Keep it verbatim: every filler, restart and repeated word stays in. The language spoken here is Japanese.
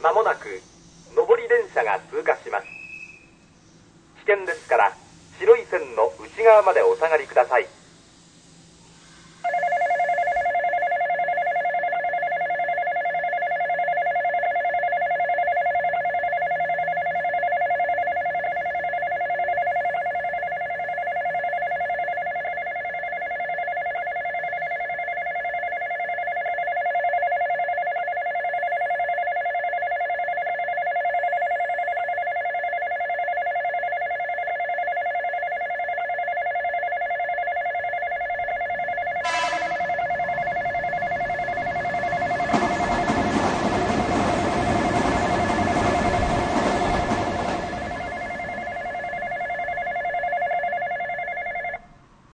まもなく上り電車が通過します。危険ですから白い線の内側までお下がりください。